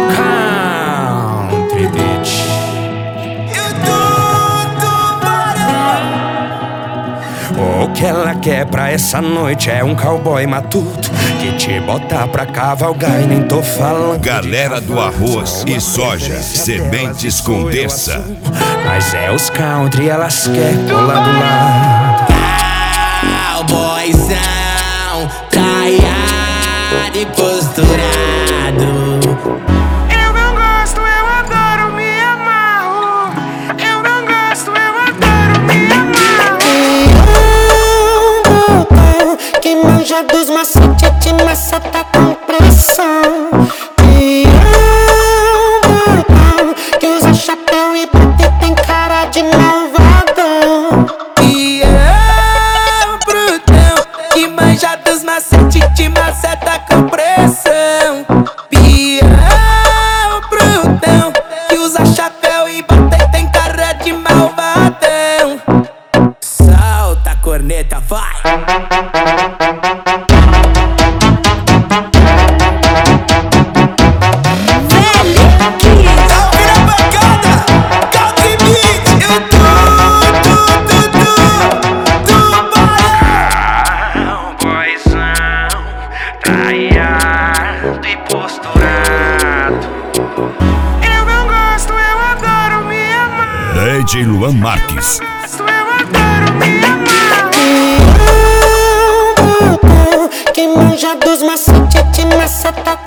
Country Beach. O que ela quer pra essa noite é um cowboy matuto que te bota pra cavalgar e nem tô falando. Galera do arroz e soja, sementes com terça. Mas é os country, elas querem colar do lado. Cowboyzão, traiado e posturado. Eu não gosto, eu adoro, me amarro. Eu não gosto, eu adoro, me amarro. Que manja dos macetes de maceta com pressão. Que usa chapéu e bate tem cara de malvadão. Brutão, que manja dos macetes de maceta com pressão. Pião, brutão, que usa chapéu e bate tem cara de malvadão. Solta a corneta, vai! Traiado e posturado. Eu não gosto, eu adoro, me amarro. DJ Luan Marques. Eu adoro, me amarro. Que manja dos macetes de maceta